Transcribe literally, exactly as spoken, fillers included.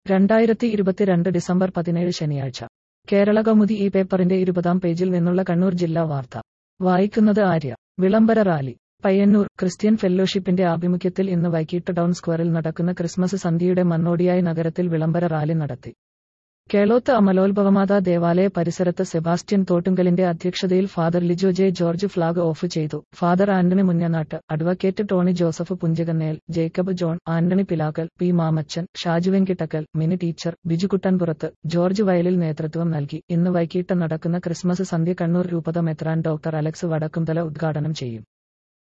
രണ്ടായിരത്തി ഇരുപത്തിരണ്ട് ഡിസംബർ പതിനേഴ് ശനിയാഴ്ച കേരളകൗമുദി ഈ പേപ്പറിന്റെ ഇരുപതാം പേജിൽ നിന്നുള്ള കണ്ണൂർ ജില്ലാ വാർത്ത വായിക്കുന്നത് ആര്യ. വിളംബര റാലി പയ്യന്നൂർ. ക്രിസ്ത്യൻ ഫെല്ലോഷിപ്പിന്റെ ആഭിമുഖ്യത്തിൽ ഇന്ന് വൈകിട്ട് ടൗൺ സ്ക്വയറിൽ നടക്കുന്ന ക്രിസ്മസ് സന്ധ്യയുടെ മുന്നോടിയായി നഗരത്തിൽ വിളംബര റാലി നടത്തി. കേളോത്ത് അമലോത്ഭവമാതാ ദേവാലയ പരിസരത്ത് സെബാസ്റ്റ്യൻ തോട്ടുങ്കലിന്റെ അധ്യക്ഷതയിൽ father Lijo J George flag off ചെയ്തു. Father Antony Munjanatt, advocate Tony Joseph Punchakannel, Jacob John, Antony Pilakkal, P Mamachan, Shaju Venkittakkal, Mini teacher, Biju Kuttanpurath, George Vayalil നേതൃത്വം നൽകി. ഇന്ന് വൈകിട്ട് നടക്കുന്ന ക്രിസ്മസ് സന്ധ്യ കണ്ണൂർ രൂപത മെത്രാൻ ഡോക്ടർ അലക്സ് വടക്കുംതല ഉദ്ഘാടനം ചെയ്യും.